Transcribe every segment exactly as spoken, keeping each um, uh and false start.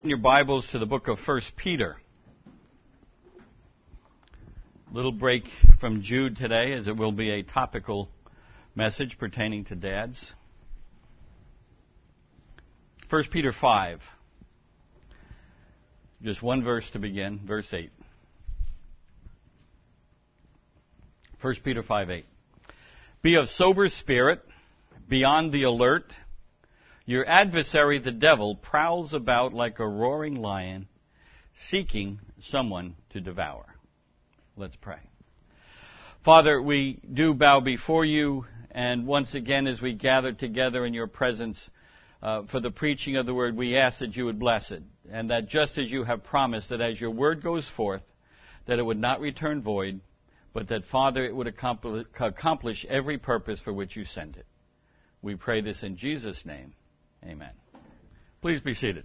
Your Bibles to the book of First Peter. Little break from Jude today, as it will be a topical message pertaining to dads. First Peter five. Just one verse to begin, verse eight. First Peter five eight. Be of sober spirit, be on the alert. Your adversary, the devil, prowls about like a roaring lion, seeking someone to devour. Let's pray. Father, we do bow before you, and once again, as we gather together in your presence uh, for the preaching of the word, we ask that you would bless it, and that just as you have promised, that as your word goes forth, that it would not return void, but that, Father, it would accomplish, accomplish every purpose for which you send it. We pray this in Jesus' name. Amen. Please be seated.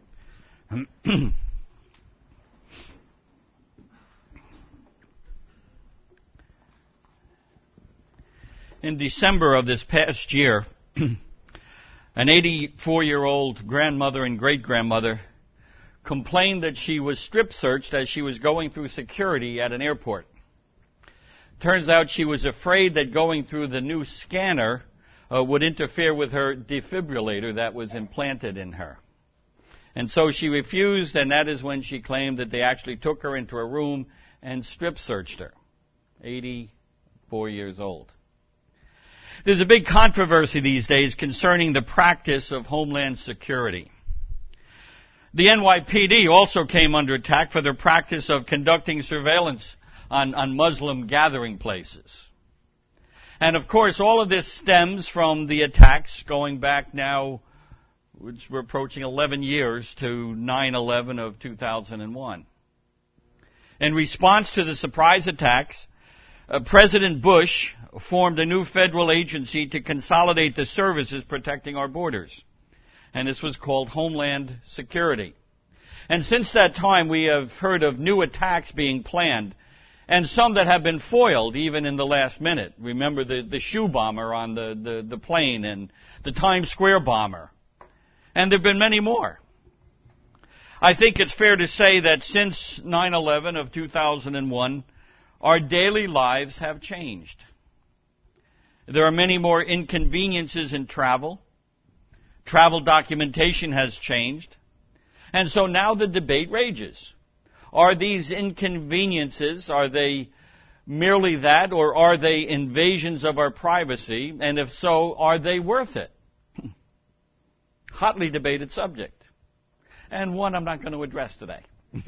In December of this past year, an eighty-four-year-old grandmother and great-grandmother complained that she was strip-searched as she was going through security at an airport. Turns out she was afraid that going through the new scanner Uh, would interfere with her defibrillator that was implanted in her. And so she refused, and that is when she claimed that they actually took her into a room and strip-searched her. eighty-four years old. There's a big controversy these days concerning the practice of Homeland Security. The N Y P D also came under attack for their practice of conducting surveillance on, on Muslim gathering places. And of course, all of this stems from the attacks going back now, which we're approaching eleven years, to nine eleven of two thousand one. In response to the surprise attacks, uh, President Bush formed a new federal agency to consolidate the services protecting our borders. And this was called Homeland Security. And since that time, we have heard of new attacks being planned, and some that have been foiled even in the last minute. Remember the, the shoe bomber on the, the, the plane and the Times Square bomber. And there have been many more. I think it's fair to say that since nine eleven of two thousand one, our daily lives have changed. There are many more inconveniences in travel. Travel documentation has changed. And so now the debate rages. Are these inconveniences, are they merely that, or are they invasions of our privacy? And if so, are they worth it? Hotly debated subject. And one I'm not going to address today.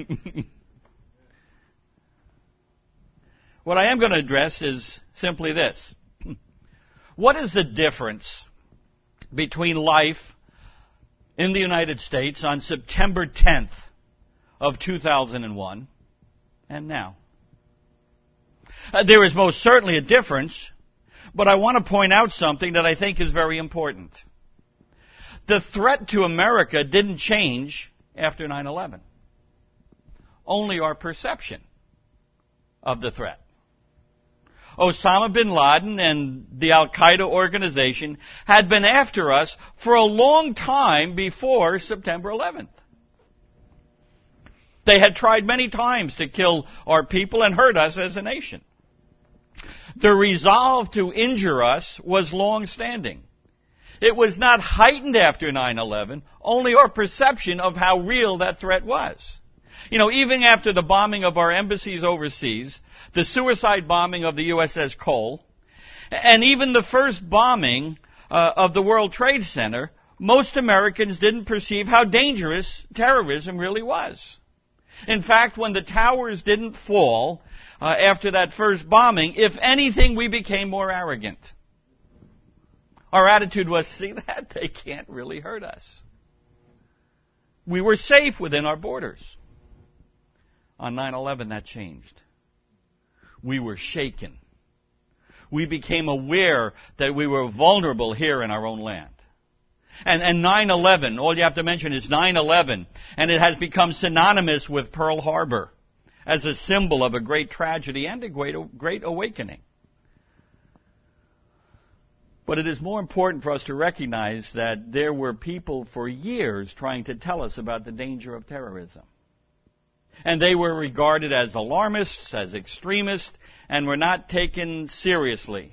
What I am going to address is simply this. What is the difference between life in the United States on September tenth? Of two thousand one and now? Uh, there is most certainly a difference, but I want to point out something that I think is very important. The threat to America didn't change after nine eleven. Only our perception of the threat. Osama bin Laden and the Al-Qaeda organization had been after us for a long time before September eleventh. They had tried many times to kill our people and hurt us as a nation. The resolve to injure us was long-standing. It was not heightened after nine eleven, only our perception of how real that threat was. You know, even after the bombing of our embassies overseas, the suicide bombing of the U S S Cole, and even the first bombing uh, of the World Trade Center, most Americans didn't perceive how dangerous terrorism really was. In fact, when the towers didn't fall uh, after that first bombing, if anything, we became more arrogant. Our attitude was, see that? They can't really hurt us. We were safe within our borders. On nine eleven, that changed. We were shaken. We became aware that we were vulnerable here in our own land. And, and nine eleven, all you have to mention is nine eleven, and it has become synonymous with Pearl Harbor as a symbol of a great tragedy and a great, great awakening. But it is more important for us to recognize that there were people for years trying to tell us about the danger of terrorism. And they were regarded as alarmists, as extremists, and were not taken seriously.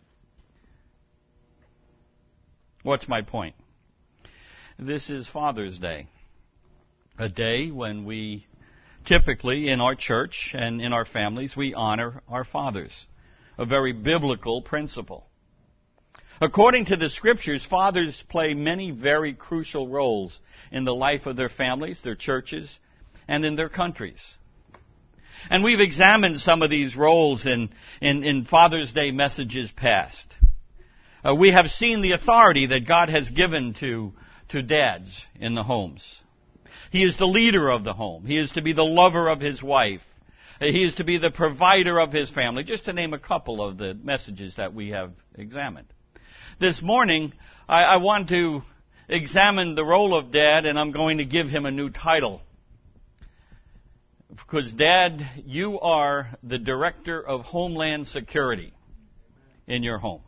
What's my point? This is Father's Day, a day when we typically in our church and in our families, we honor our fathers, a very biblical principle. According to the Scriptures, fathers play many very crucial roles in the life of their families, their churches, and in their countries. And we've examined some of these roles in, in, in Father's Day messages past. Uh, we have seen the authority that God has given to, to dads in the homes. He is the leader of the home. He is to be the lover of his wife. He is to be the provider of his family, just to name a couple of the messages that we have examined. This morning, I, I want to examine the role of Dad, and I'm going to give him a new title. Because, Dad, you are the Director of Homeland Security in your home.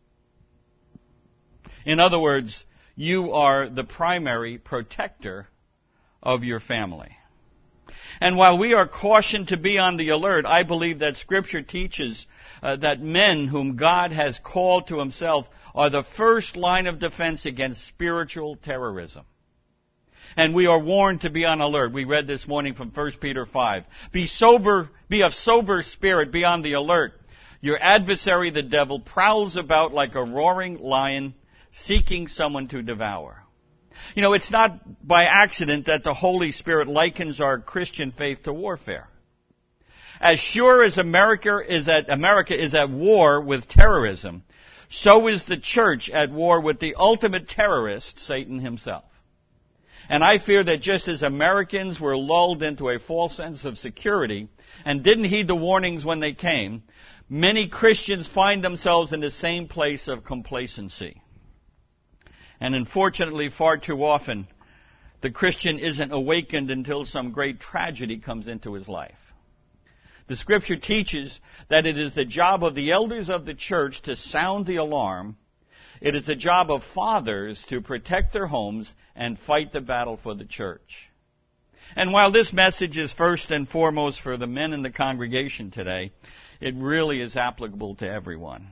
In other words, you are the primary protector of your family. And while we are cautioned to be on the alert, I believe that Scripture teaches uh, that men whom God has called to himself are the first line of defense against spiritual terrorism. And we are warned to be on alert. We read this morning from First Peter five. Be sober, be of sober spirit, be on the alert. Your adversary, the devil, prowls about like a roaring lion, seeking someone to devour. You know, it's not by accident that the Holy Spirit likens our Christian faith to warfare. As sure as America is at, America is at war with terrorism, so is the church at war with the ultimate terrorist, Satan himself. And I fear that just as Americans were lulled into a false sense of security and didn't heed the warnings when they came, many Christians find themselves in the same place of complacency. And unfortunately, far too often, the Christian isn't awakened until some great tragedy comes into his life. The Scripture teaches that it is the job of the elders of the church to sound the alarm. It is the job of fathers to protect their homes and fight the battle for the church. And while this message is first and foremost for the men in the congregation today, it really is applicable to everyone.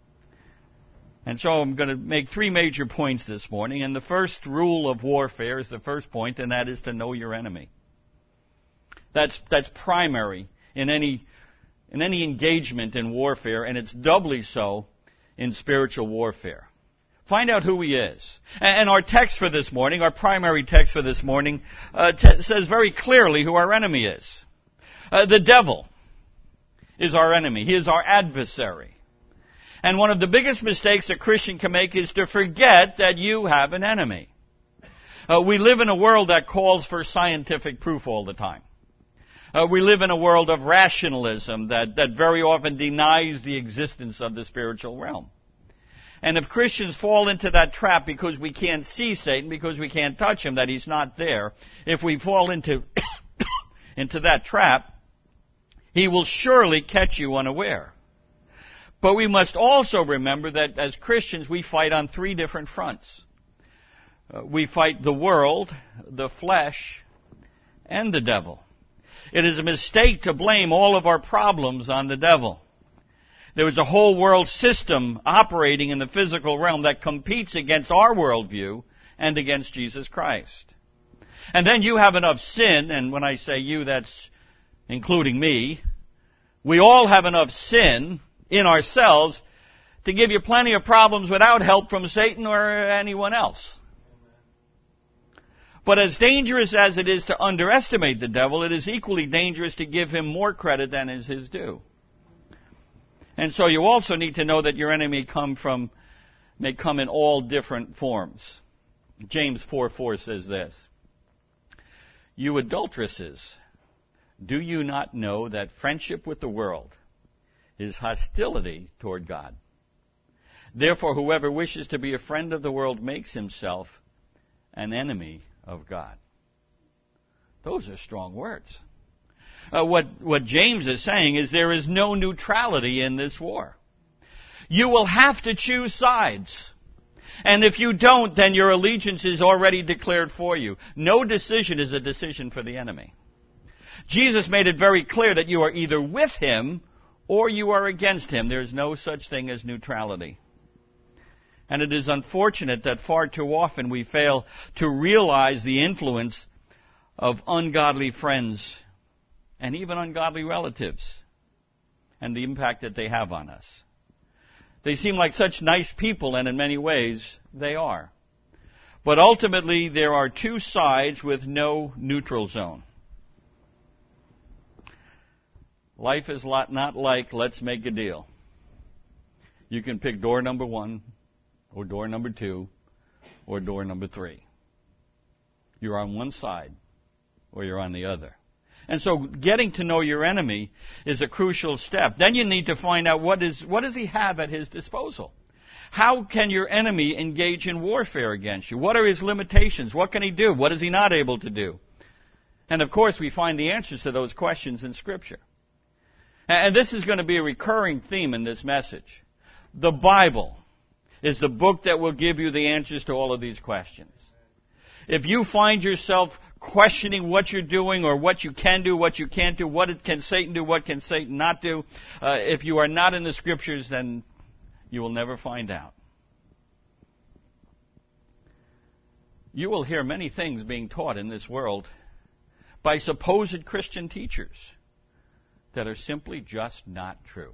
And so I'm going to make three major points this morning. And the first rule of warfare is the first point, and that is to know your enemy. That's, that's primary in any, in any engagement in warfare, and it's doubly so in spiritual warfare. Find out who he is. And our text for this morning, our primary text for this morning, uh, t- says very clearly who our enemy is. Uh, the devil is our enemy. He is our adversary. And one of the biggest mistakes a Christian can make is to forget that you have an enemy. Uh, we live in a world that calls for scientific proof all the time. Uh, we live in a world of rationalism that, that very often denies the existence of the spiritual realm. And if Christians fall into that trap because we can't see Satan, because we can't touch him, that he's not there, if we fall into, into that trap, he will surely catch you unaware. But we must also remember that as Christians, we fight on three different fronts. Uh, we fight the world, the flesh, and the devil. It is a mistake to blame all of our problems on the devil. There is a whole world system operating in the physical realm that competes against our worldview and against Jesus Christ. And then you have enough sin, and when I say you, that's including me. We all have enough sin in ourselves to give you plenty of problems without help from Satan or anyone else. But as dangerous as it is to underestimate the devil, it is equally dangerous to give him more credit than is his due. And so you also need to know that your enemy come from, may come in all different forms. James four four says this, "You adulteresses, do you not know that friendship with the world is hostility toward God? Therefore, whoever wishes to be a friend of the world makes himself an enemy of God." Those are strong words. Uh, what, what James is saying is there is no neutrality in this war. You will have to choose sides. And if you don't, then your allegiance is already declared for you. No decision is a decision for the enemy. Jesus made it very clear that you are either with him or you are against him. There is no such thing as neutrality. And it is unfortunate that far too often we fail to realize the influence of ungodly friends and even ungodly relatives and the impact that they have on us. They seem like such nice people, and in many ways they are. But ultimately there are two sides with no neutral zone. Life is not like, let's make a deal. You can pick door number one, or door number two, or door number three. You're on one side, or you're on the other. And so getting to know your enemy is a crucial step. Then you need to find out what is what does he have at his disposal. How can your enemy engage in warfare against you? What are his limitations? What can he do? What is he not able to do? And of course we find the answers to those questions in Scripture. And this is going to be a recurring theme in this message. The Bible is the book that will give you the answers to all of these questions. If you find yourself questioning what you're doing or what you can do, what you can't do, what can Satan do, what can Satan not do, uh, if you are not in the Scriptures, then you will never find out. You will hear many things being taught in this world by supposed Christian teachers that are simply just not true.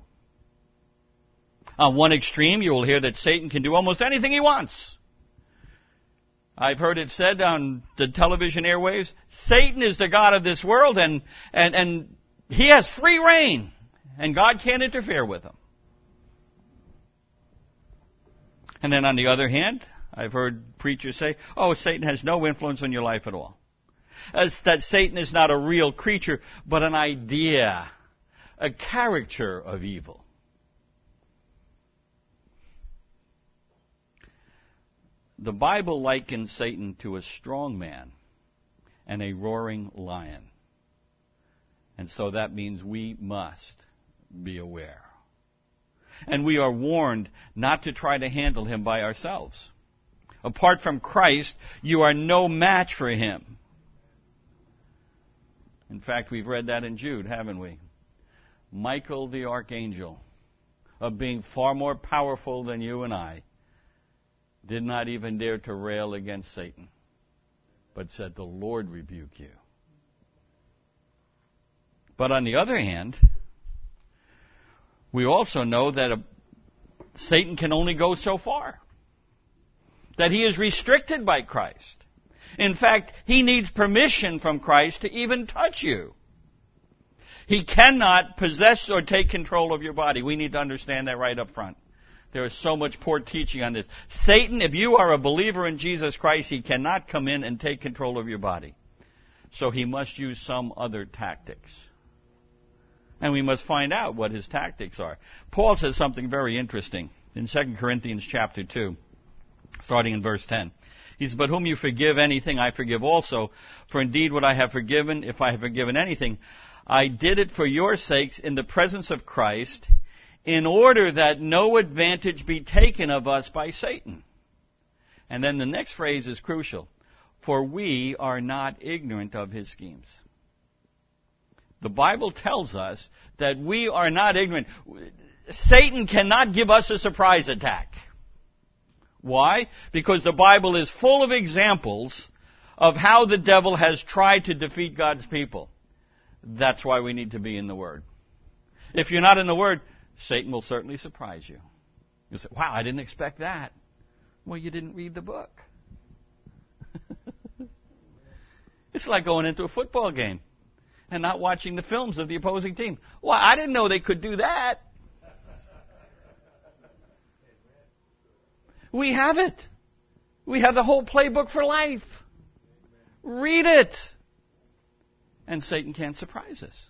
On one extreme, you will hear that Satan can do almost anything he wants. I've heard it said on the television airwaves, Satan is the god of this world and, and, and he has free reign and God can't interfere with him. And then on the other hand, I've heard preachers say, oh, Satan has no influence on your life at all. As that Satan is not a real creature, but an idea, a caricature of evil. The Bible likens Satan to a strong man and a roaring lion. And so that means we must be aware. And we are warned not to try to handle him by ourselves. Apart from Christ, you are no match for him. In fact, we've read that in Jude, haven't we? Michael the archangel, of being far more powerful than you and I, did not even dare to rail against Satan, but said, the Lord rebuke you. But on the other hand, we also know that a, Satan can only go so far. That he is restricted by Christ. In fact, he needs permission from Christ to even touch you. He cannot possess or take control of your body. We need to understand that right up front. There is so much poor teaching on this. Satan, if you are a believer in Jesus Christ, he cannot come in and take control of your body. So he must use some other tactics. And we must find out what his tactics are. Paul says something very interesting in Second Corinthians chapter two, starting in verse ten. He says, but whom you forgive anything, I forgive also. For indeed what I have forgiven, if I have forgiven anything, I did it for your sakes in the presence of Christ, in order that no advantage be taken of us by Satan. And then the next phrase is crucial. For we are not ignorant of his schemes. The Bible tells us that we are not ignorant. Satan cannot give us a surprise attack. Why? Because the Bible is full of examples of how the devil has tried to defeat God's people. That's why we need to be in the Word. If you're not in the Word, Satan will certainly surprise you. You'll say, wow, I didn't expect that. Well, you didn't read the book. It's like going into a football game and not watching the films of the opposing team. Well, I didn't know they could do that. We have it. We have the whole playbook for life. Read it. And Satan can't surprise us.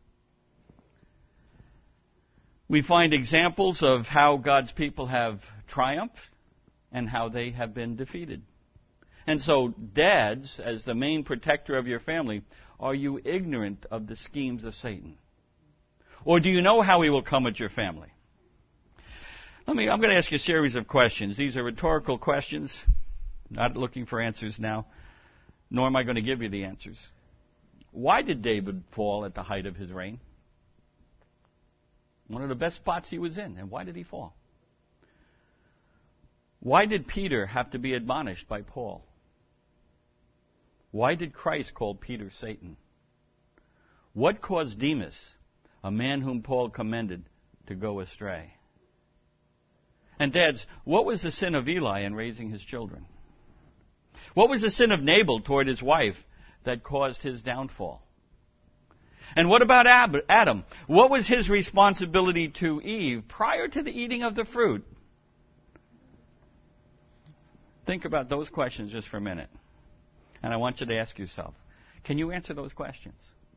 We find examples of how God's people have triumphed and how they have been defeated. And so, dads, as the main protector of your family, are you ignorant of the schemes of Satan? Or do you know how he will come at your family? Let me, I'm going to ask you a series of questions. These are rhetorical questions. Not looking for answers now, nor am I going to give you the answers. Why did David fall at the height of his reign? One of the best spots he was in. And why did he fall? Why did Peter have to be admonished by Paul? Why did Christ call Peter Satan? What caused Demas, a man whom Paul commended, to go astray? And dads, what was the sin of Eli in raising his children? What was the sin of Nabal toward his wife that caused his downfall? And what about Adam? What was his responsibility to Eve prior to the eating of the fruit? Think about those questions just for a minute. And I want you to ask yourself, can you answer those questions?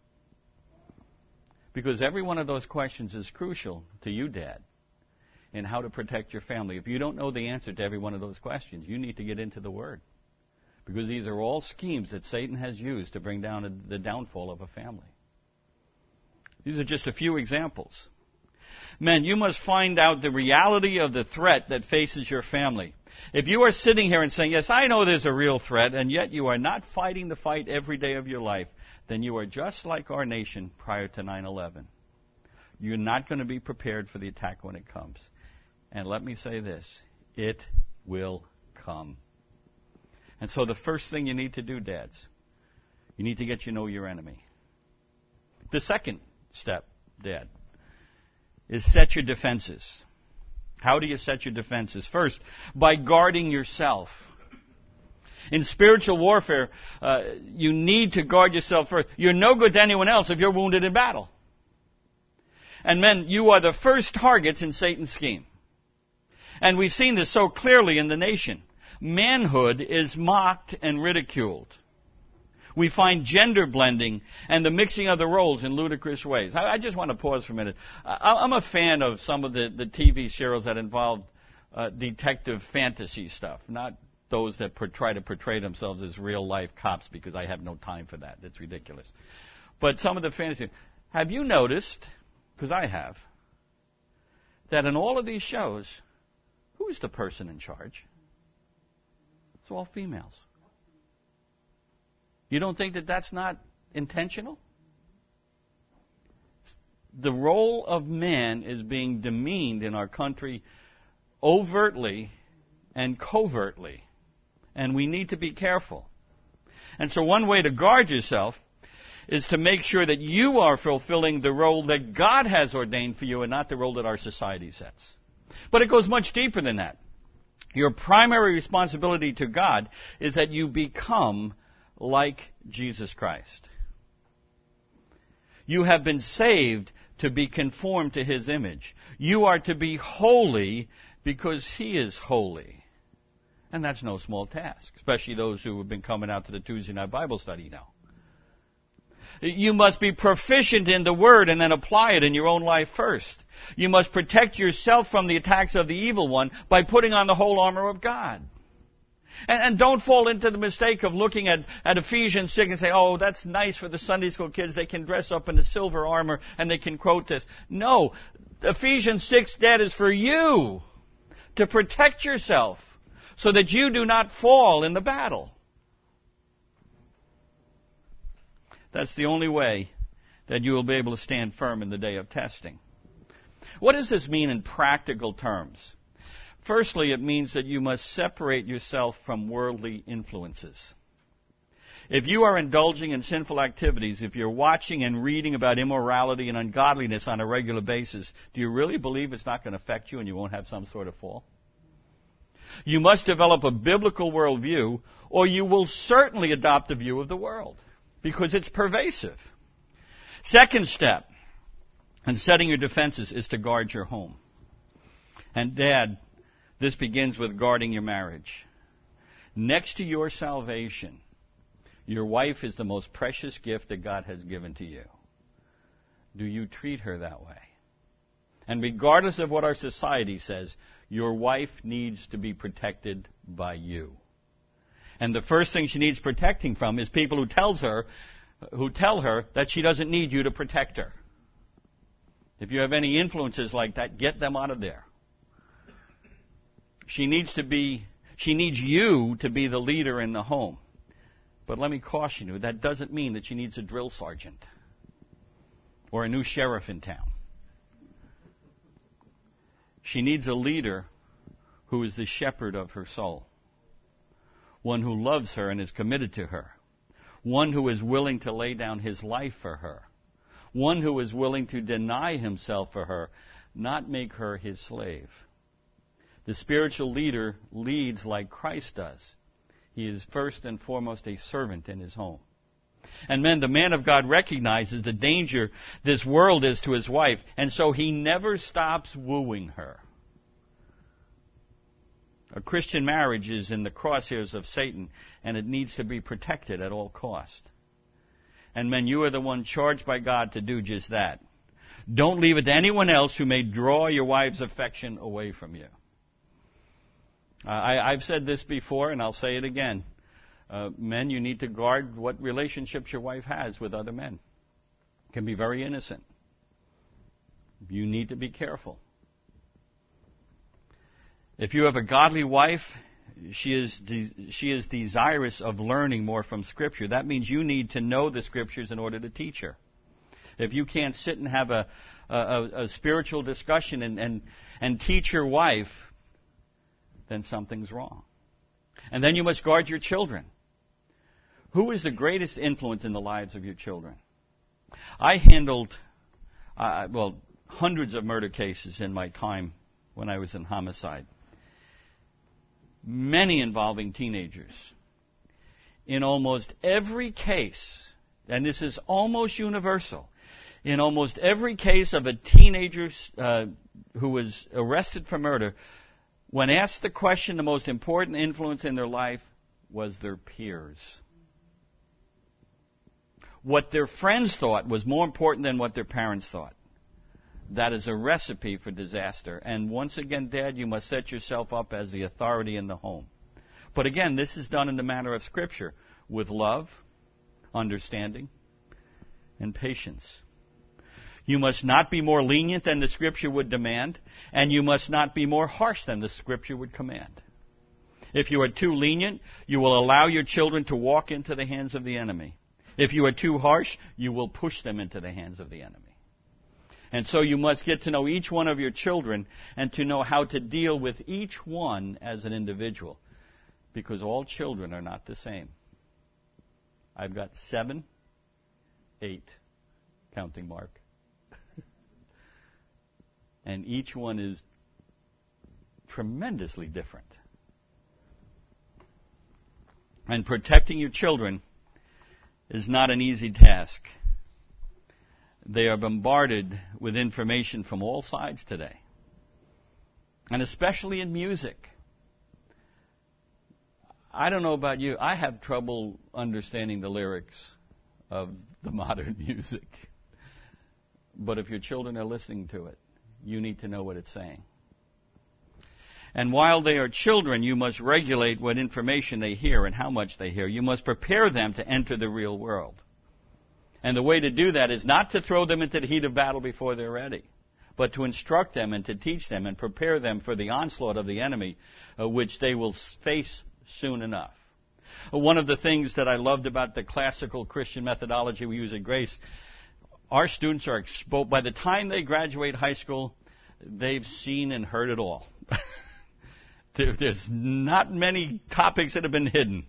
Because every one of those questions is crucial to you, Dad, in how to protect your family. If you don't know the answer to every one of those questions, you need to get into the Word. Because these are all schemes that Satan has used to bring down a, the downfall of a family. These are just a few examples. Men, you must find out the reality of the threat that faces your family. If you are sitting here and saying, yes, I know there's a real threat, and yet you are not fighting the fight every day of your life, then you are just like our nation prior to nine eleven. You're not going to be prepared for the attack when it comes. And let me say this, it will come. And so the first thing you need to do, dads, you need to get to know your enemy. The second step, Dad, is set your defenses. How do you set your defenses? First, by guarding yourself. In spiritual warfare, uh, you need to guard yourself first. You're no good to anyone else if you're wounded in battle. And men, you are the first targets in Satan's scheme. And we've seen this so clearly in the nation. Manhood is mocked and ridiculed. We find gender blending and the mixing of the roles in ludicrous ways. I, I just want to pause for a minute. I, I'm a fan of some of the, the T V shows that involve uh, detective fantasy stuff, not those that per, try to portray themselves as real-life cops, because I have no time for that. It's ridiculous. But some of the fantasy... Have you noticed, because I have, that in all of these shows, who's the person in charge? It's all females. You don't think that that's not intentional? The role of man is being demeaned in our country overtly and covertly. And we need to be careful. And so one way to guard yourself is to make sure that you are fulfilling the role that God has ordained for you and not the role that our society sets. But it goes much deeper than that. Your primary responsibility to God is that you become like Jesus Christ. You have been saved to be conformed to His image. You are to be holy because He is holy. And that's no small task, especially those who have been coming out to the Tuesday night Bible study now. You must be proficient in the Word and then apply it in your own life first. You must protect yourself from the attacks of the evil one by putting on the whole armor of God. And, and don't fall into the mistake of looking at, at Ephesians six and say, oh, that's nice for the Sunday school kids. They can dress up in the silver armor and they can quote this. No, Ephesians six, that is for you to protect yourself so that you do not fall in the battle. That's the only way that you will be able to stand firm in the day of testing. What does this mean in practical terms? Firstly, it means that you must separate yourself from worldly influences. If you are indulging in sinful activities, if you're watching and reading about immorality and ungodliness on a regular basis, do you really believe it's not going to affect you and you won't have some sort of fall? You must develop a biblical worldview, or you will certainly adopt the view of the world, because it's pervasive. Second step in setting your defenses is to guard your home. And Dad, this begins with guarding your marriage. Next to your salvation, your wife is the most precious gift that God has given to you. Do you treat her that way? And regardless of what our society says, your wife needs to be protected by you. And the first thing she needs protecting from is people who tells her, who tell her that she doesn't need you to protect her. If you have any influences like that, get them out of there. She needs to be, she needs you to be the leader in the home. But let me caution you, that doesn't mean that she needs a drill sergeant or a new sheriff in town. She needs a leader who is the shepherd of her soul, one who loves her and is committed to her, one who is willing to lay down his life for her, one who is willing to deny himself for her, not make her his slave. The spiritual leader leads like Christ does. He is first and foremost a servant in his home. And men, the man of God recognizes the danger this world is to his wife, and so he never stops wooing her. A Christian marriage is in the crosshairs of Satan, and it needs to be protected at all cost. And men, you are the one charged by God to do just that. Don't leave it to anyone else who may draw your wife's affection away from you. Uh, I, I've said this before, and I'll say it again. Uh, men, you need to guard what relationships your wife has with other men. It can be very innocent. You need to be careful. If you have a godly wife, she is de- she is desirous of learning more from Scripture. That means you need to know the Scriptures in order to teach her. If you can't sit and have a, a, a spiritual discussion and, and, and teach your wife, then something's wrong. And then you must guard your children. Who is the greatest influence in the lives of your children? I handled, uh, well, hundreds of murder cases in my time when I was in homicide. Many involving teenagers. In almost every case, and this is almost universal, in almost every case of a teenager uh, who was arrested for murder, when asked the question, the most important influence in their life was their peers. What their friends thought was more important than what their parents thought. That is a recipe for disaster. And once again, Dad, you must set yourself up as the authority in the home. But again, this is done in the manner of Scripture, with love, understanding, and patience. You must not be more lenient than the Scripture would demand, and you must not be more harsh than the Scripture would command. If you are too lenient, you will allow your children to walk into the hands of the enemy. If you are too harsh, you will push them into the hands of the enemy. And so you must get to know each one of your children and to know how to deal with each one as an individual, because all children are not the same. I've got seven, eight, counting Mark. And each one is tremendously different. And protecting your children is not an easy task. They are bombarded with information from all sides today. And especially in music. I don't know about you, I have trouble understanding the lyrics of the modern music. But if your children are listening to it, you need to know what it's saying. And while they are children, you must regulate what information they hear and how much they hear. You must prepare them to enter the real world. And the way to do that is not to throw them into the heat of battle before they're ready, but to instruct them and to teach them and prepare them for the onslaught of the enemy, uh, which they will face soon enough. Uh, one of the things that I loved about the classical Christian methodology we use at Grace, our students are exposed. By the time they graduate high school, they've seen and heard it all. there, there's not many topics that have been hidden.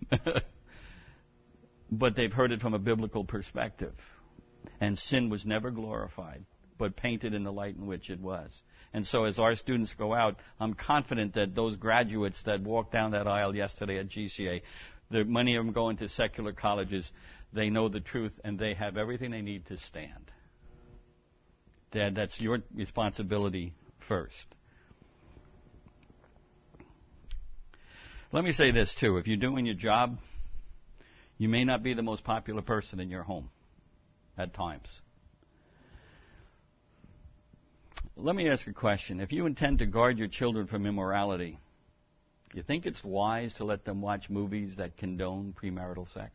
But they've heard it from a biblical perspective. And sin was never glorified, but painted in the light in which it was. And so as our students go out, I'm confident that those graduates that walked down that aisle yesterday at G C A, the, many of them go into secular colleges, they know the truth, and they have everything they need to stand. Dad, that's your responsibility first. Let me say this, too. If you're doing your job, you may not be the most popular person in your home at times. Let me ask a question. If you intend to guard your children from immorality, do you think it's wise to let them watch movies that condone premarital sex?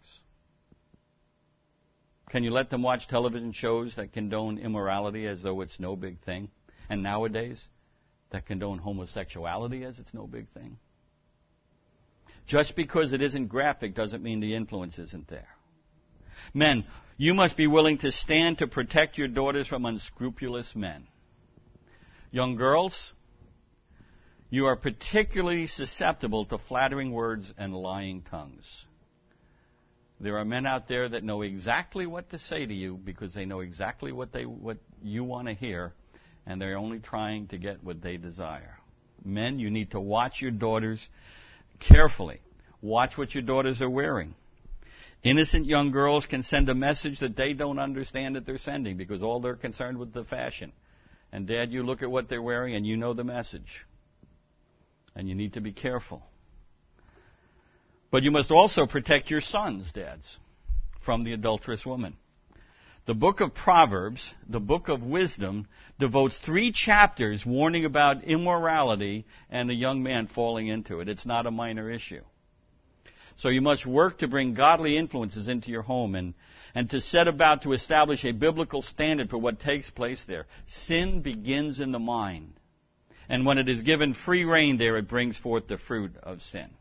Can you let them watch television shows that condone immorality as though it's no big thing? And nowadays, that condone homosexuality as it's no big thing. Just because it isn't graphic doesn't mean the influence isn't there. Men, you must be willing to stand to protect your daughters from unscrupulous men. Young girls, you are particularly susceptible to flattering words and lying tongues. There are men out there that know exactly what to say to you because they know exactly what they what you want to hear, and they're only trying to get what they desire. Men, you need to watch your daughters carefully. Watch what your daughters are wearing. Innocent young girls can send a message that they don't understand that they're sending because all they're concerned with the fashion. And Dad, you look at what they're wearing and you know the message. And you need to be careful. But you must also protect your sons, dads, from the adulterous woman. The book of Proverbs, the book of wisdom, devotes three chapters warning about immorality and the young man falling into it. It's not a minor issue. So you must work to bring godly influences into your home and, and to set about to establish a biblical standard for what takes place there. Sin begins in the mind. And when it is given free rein there, it brings forth the fruit of sin.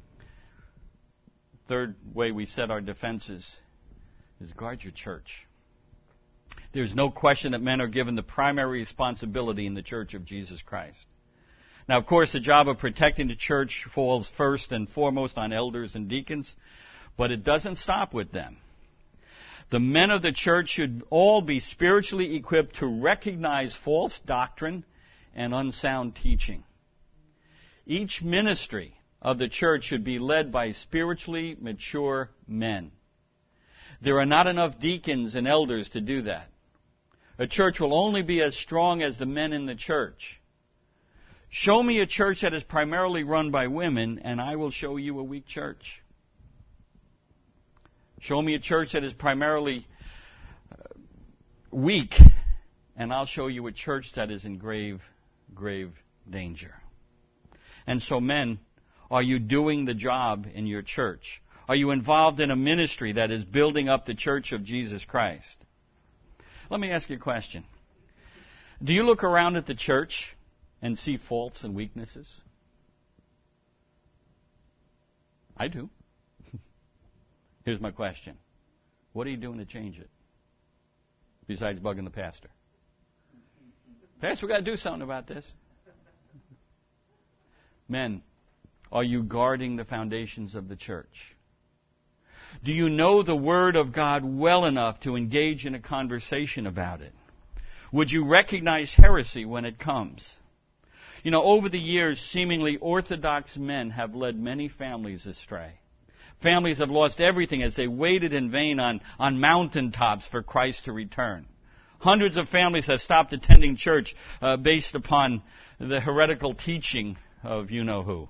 Third way we set our defenses is guard your church. There's no question that men are given the primary responsibility in the Church of Jesus Christ. Now, of course, the job of protecting the church falls first and foremost on elders and deacons, but it doesn't stop with them. The men of the church should all be spiritually equipped to recognize false doctrine and unsound teaching. Each ministry of the church should be led by spiritually mature men. There are not enough deacons and elders to do that. A church will only be as strong as the men in the church. Show me a church that is primarily run by women, and I will show you a weak church. Show me a church that is primarily weak, and I'll show you a church that is in grave, grave danger. And so, men, are you doing the job in your church? Are you involved in a ministry that is building up the church of Jesus Christ? Let me ask you a question. Do you look around at the church and see faults and weaknesses? I do. Here's my question. What are you doing to change it? Besides bugging the pastor. Pastor, we've got to do something about this. Men, are you guarding the foundations of the church? Do you know the Word of God well enough to engage in a conversation about it? Would you recognize heresy when it comes? You know, over the years, seemingly orthodox men have led many families astray. Families have lost everything as they waited in vain on, on mountaintops for Christ to return. Hundreds of families have stopped attending church uh, based upon the heretical teaching of you-know-who.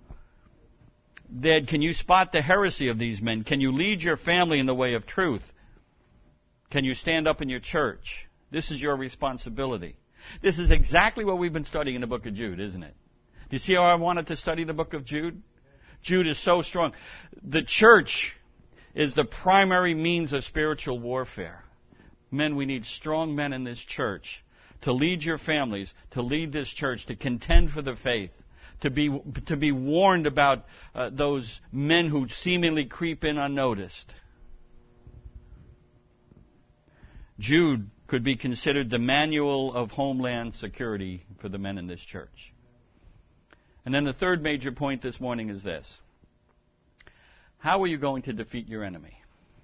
Dad, can you spot the heresy of these men? Can you lead your family in the way of truth? Can you stand up in your church? This is your responsibility. This is exactly what we've been studying in the book of Jude, isn't it? Do you see how I wanted to study the book of Jude? Jude is so strong. The church is the primary means of spiritual warfare. Men, we need strong men in this church to lead your families, to lead this church, to contend for the faith, to be to be warned about uh, those men who seemingly creep in unnoticed. Jude could be considered the manual of homeland security for the men in this church. And then the third major point this morning is this. How are you going to defeat your enemy?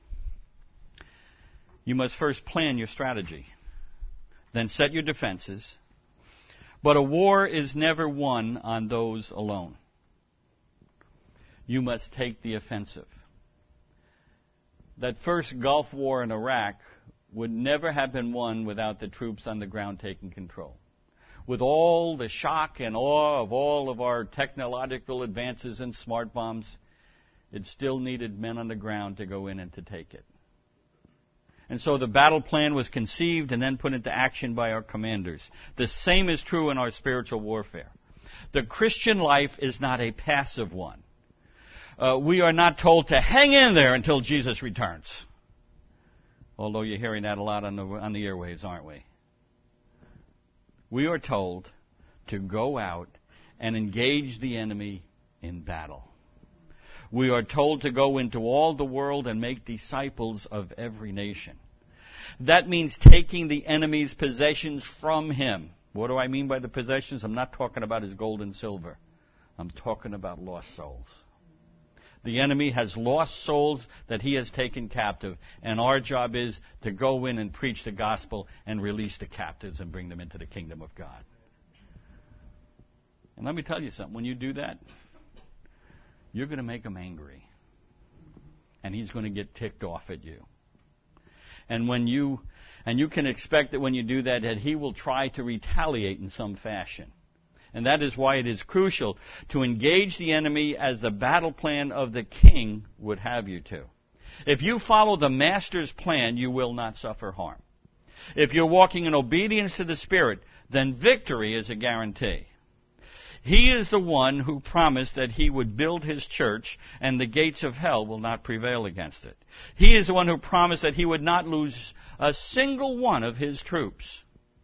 You must first plan your strategy, then set your defenses. But a war is never won on those alone. You must take the offensive. That first Gulf War in Iraq would never have been won without the troops on the ground taking control. With all the shock and awe of all of our technological advances in smart bombs, it still needed men on the ground to go in and to take it. And so the battle plan was conceived and then put into action by our commanders. The same is true in our spiritual warfare. The Christian life is not a passive one. Uh, we are not told to hang in there until Jesus returns. Although you're hearing that a lot on the, on the airwaves, aren't we? We are told to go out and engage the enemy in battle. We are told to go into all the world and make disciples of every nation. That means taking the enemy's possessions from him. What do I mean by the possessions? I'm not talking about his gold and silver. I'm talking about lost souls. The enemy has lost souls that he has taken captive, and our job is to go in and preach the gospel and release the captives and bring them into the kingdom of God. And let me tell you something. When you do that, you're going to make him angry. And he's going to get ticked off at you. And when you and you can expect that when you do that, that he will try to retaliate in some fashion. And that is why it is crucial to engage the enemy as the battle plan of the king would have you to. If you follow the master's plan, you will not suffer harm. If you're walking in obedience to the Spirit, then victory is a guarantee. He is the one who promised that he would build his church and the gates of hell will not prevail against it. He is the one who promised that he would not lose a single one of his troops.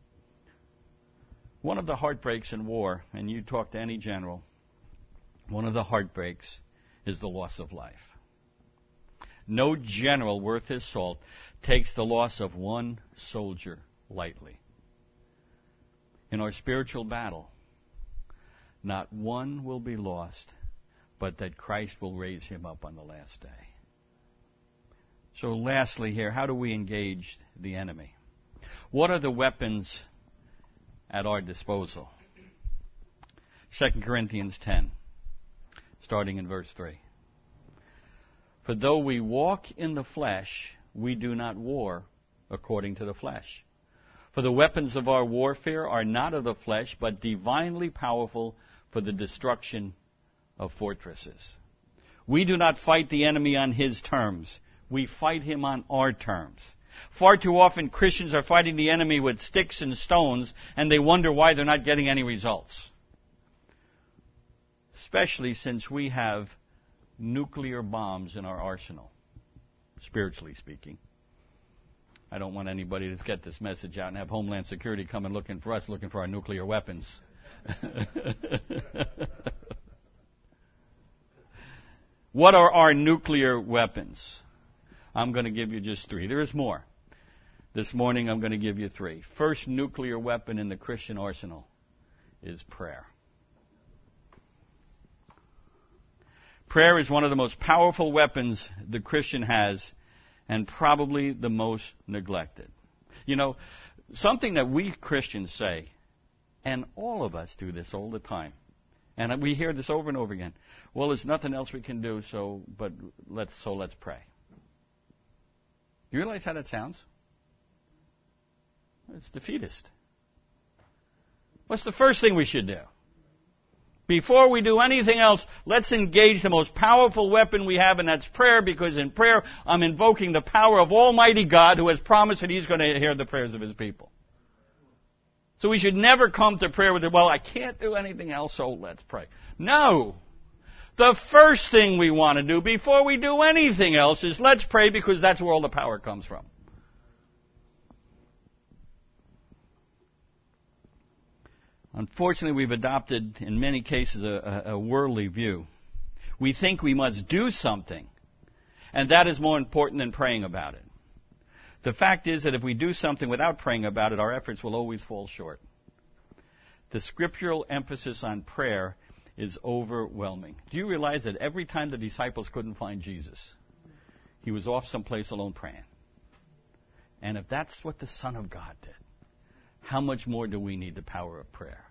One of the heartbreaks in war, and you talk to any general, one of the heartbreaks is the loss of life. No general worth his salt takes the loss of one soldier lightly. In our spiritual battle, not one will be lost, but that Christ will raise him up on the last day. So lastly here, how do we engage the enemy? What are the weapons at our disposal? Second Corinthians ten, starting in verse three. For though we walk in the flesh, we do not war according to the flesh. For the weapons of our warfare are not of the flesh, but divinely powerful for the destruction of fortresses. We do not fight the enemy on his terms. We fight him on our terms. Far too often Christians are fighting the enemy with sticks and stones, and they wonder why they're not getting any results. Especially since we have nuclear bombs in our arsenal, spiritually speaking. I don't want anybody to get this message out and have Homeland Security come and looking for us, looking for our nuclear weapons. What are our nuclear weapons? I'm going to give you just three. There is more. This morning I'm going to give you three. First nuclear weapon in the Christian arsenal is prayer. Prayer is one of the most powerful weapons the Christian has, and probably the most neglected. You know, something that we Christians say, and all of us do this all the time, and we hear this over and over again. Well, there's nothing else we can do, so but let's so let's pray. You realize how that sounds? It's defeatist. What's the first thing we should do? Before we do anything else, let's engage the most powerful weapon we have, and that's prayer, because in prayer, I'm invoking the power of Almighty God, who has promised that He's going to hear the prayers of His people. So we should never come to prayer with, well, I can't do anything else, so let's pray. No! The first thing we want to do before we do anything else is let's pray, because that's where all the power comes from. Unfortunately, we've adopted, in many cases, a, a worldly view. We think we must do something, and that is more important than praying about it. The fact is that if we do something without praying about it, our efforts will always fall short. The scriptural emphasis on prayer is overwhelming. Do you realize that every time the disciples couldn't find Jesus, He was off someplace alone praying? And if that's what the Son of God did, how much more do we need the power of prayer?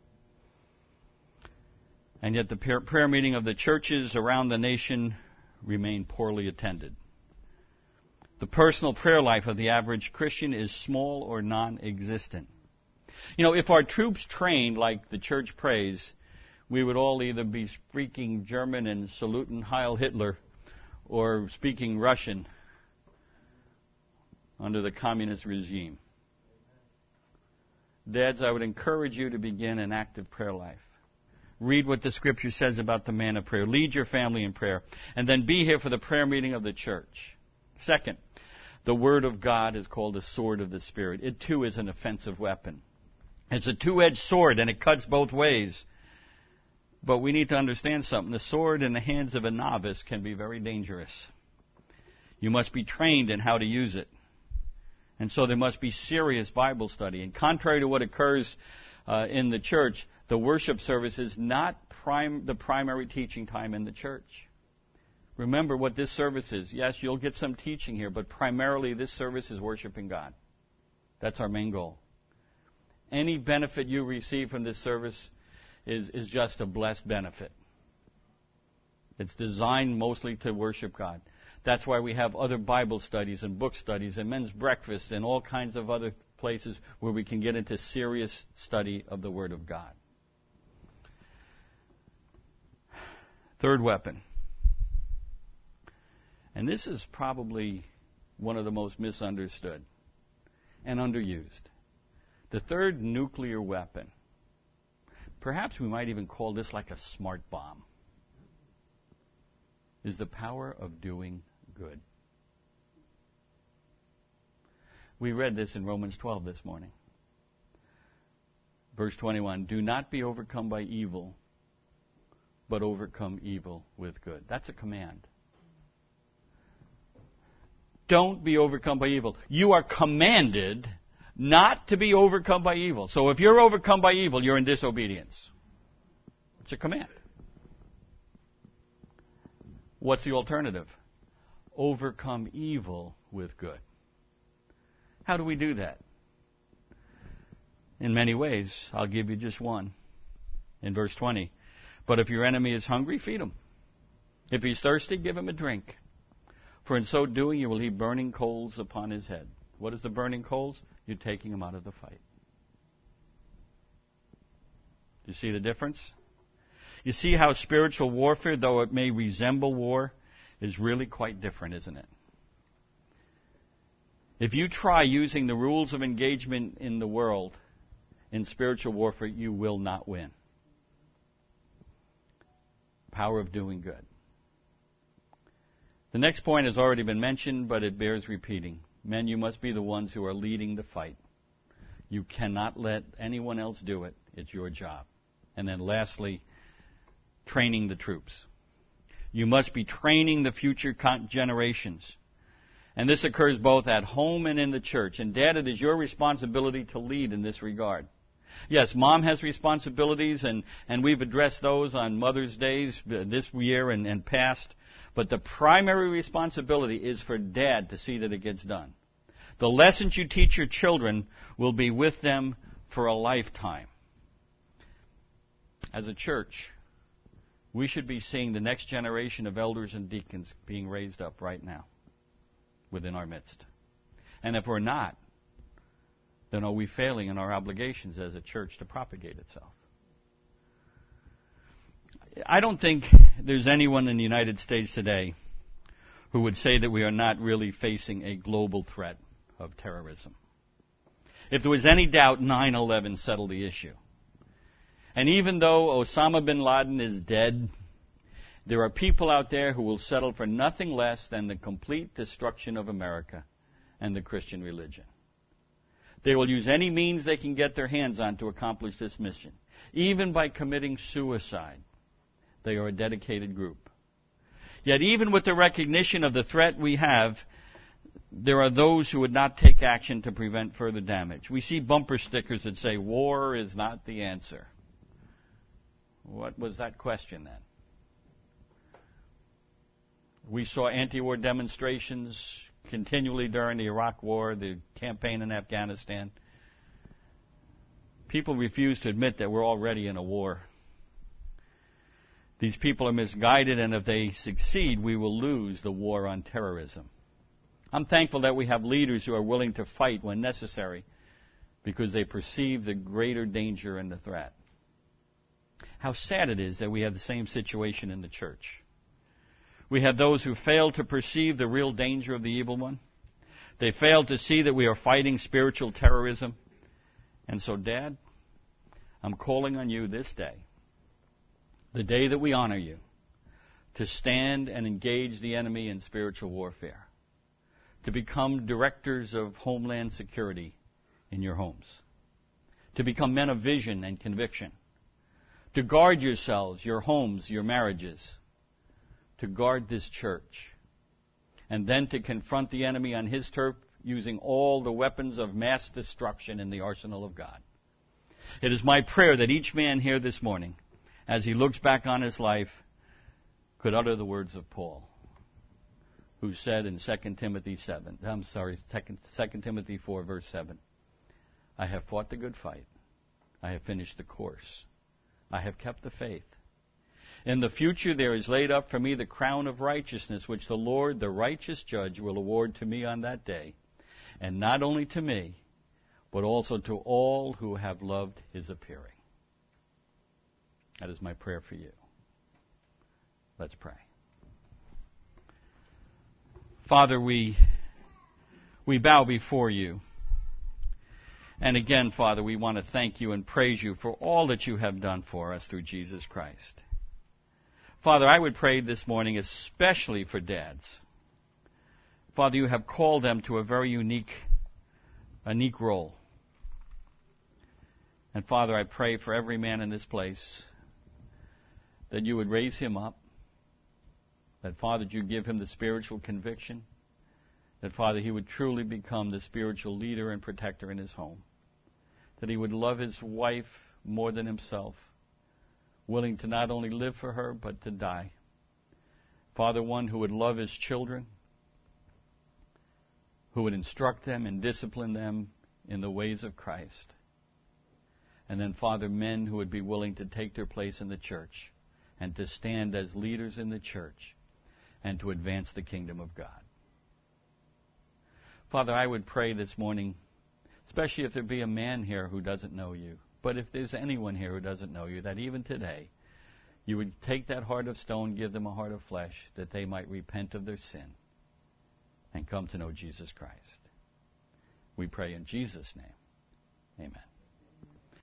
And yet the prayer meeting of the churches around the nation remain poorly attended. The personal prayer life of the average Christian is small or non-existent. You know, if our troops trained like the church prays, we would all either be speaking German and saluting Heil Hitler, or speaking Russian under the communist regime. Dads, I would encourage you to begin an active prayer life. Read what the Scripture says about the man of prayer. Lead your family in prayer. And then be here for the prayer meeting of the church. Second, the Word of God is called the sword of the Spirit. It too is an offensive weapon. It's a two-edged sword, and it cuts both ways. But we need to understand something. The sword in the hands of a novice can be very dangerous. You must be trained in how to use it. And so there must be serious Bible study. And contrary to what occurs uh, in the church, the worship service is not prime, the primary teaching time in the church. Remember what this service is. Yes, you'll get some teaching here, but primarily this service is worshiping God. That's our main goal. Any benefit you receive from this service is, is just a blessed benefit. It's designed mostly to worship God. That's why we have other Bible studies and book studies and men's breakfasts and all kinds of other places where we can get into serious study of the Word of God. Third weapon. And this is probably one of the most misunderstood and underused. The third nuclear weapon. Perhaps we might even call this like a smart bomb. Is the power of doing good. We read this in Romans twelve this morning. Verse twenty-one, do not be overcome by evil, but overcome evil with good. That's a command. Don't be overcome by evil. You are commanded not to be overcome by evil. So if you're overcome by evil, you're in disobedience. It's a command. What's the alternative? Overcome evil with good. How do we do that? In many ways. I'll give you just one. In verse twenty. But if your enemy is hungry, feed him. If he's thirsty, give him a drink. For in so doing, you will heap burning coals upon his head. What is the burning coals? You're taking him out of the fight. Do you see the difference? You see how spiritual warfare, though it may resemble war, is really quite different, isn't it? If you try using the rules of engagement in the world in spiritual warfare, you will not win. Power of doing good. The next point has already been mentioned, but it bears repeating. Men, you must be the ones who are leading the fight. You cannot let anyone else do it. It's your job. And then lastly, training the troops. You must be training the future generations. And this occurs both at home and in the church. And Dad, it is your responsibility to lead in this regard. Yes, Mom has responsibilities, and, and we've addressed those on Mother's Days this year and, and past. But the primary responsibility is for Dad to see that it gets done. The lessons you teach your children will be with them for a lifetime. As a church, we should be seeing the next generation of elders and deacons being raised up right now within our midst. And if we're not, then are we failing in our obligations as a church to propagate itself? I don't think there's anyone in the United States today who would say that we are not really facing a global threat of terrorism. If there was any doubt, nine eleven settled the issue. And even though Osama bin Laden is dead, there are people out there who will settle for nothing less than the complete destruction of America and the Christian religion. They will use any means they can get their hands on to accomplish this mission, even by committing suicide. They are a dedicated group. Yet even with the recognition of the threat we have, there are those who would not take action to prevent further damage. We see bumper stickers that say, war is not the answer. What was that question then? We saw anti-war demonstrations continually during the Iraq War, the campaign in Afghanistan. People refuse to admit that we're already in a war. These people are misguided, and if they succeed, we will lose the war on terrorism. I'm thankful that we have leaders who are willing to fight when necessary because they perceive the greater danger and the threat. How sad it is that we have the same situation in the church. We have those who fail to perceive the real danger of the evil one. They fail to see that we are fighting spiritual terrorism. And so, Dad, I'm calling on you this day, the day that we honor you, to stand and engage the enemy in spiritual warfare, to become directors of homeland security in your homes, to become men of vision and conviction, to guard yourselves, your homes, your marriages, to guard this church, and then to confront the enemy on his turf using all the weapons of mass destruction in the arsenal of God. It is my prayer that each man here this morning, as he looks back on his life, could utter the words of Paul, who said in Second Timothy seven, I'm sorry, Second Timothy four, verse seven, I have fought the good fight. I have finished the course. I have kept the faith. In the future there is laid up for me the crown of righteousness, which the Lord, the righteous judge, will award to me on that day, and not only to me, but also to all who have loved his appearing. That is my prayer for you. Let's pray. Father, we, we bow before you. And again, Father, we want to thank you and praise you for all that you have done for us through Jesus Christ. Father, I would pray this morning especially for dads. Father, you have called them to a very unique, unique role. And Father, I pray for every man in this place that you would raise him up, that, Father, you give him the spiritual conviction, that, Father, he would truly become the spiritual leader and protector in his home, that he would love his wife more than himself, willing to not only live for her, but to die. Father, one who would love his children, who would instruct them and discipline them in the ways of Christ. And then, Father, men who would be willing to take their place in the church and to stand as leaders in the church and to advance the kingdom of God. Father, I would pray this morning, especially if there be a man here who doesn't know you, but if there's anyone here who doesn't know you, that even today you would take that heart of stone, give them a heart of flesh, that they might repent of their sin and come to know Jesus Christ. We pray in Jesus' name. Amen.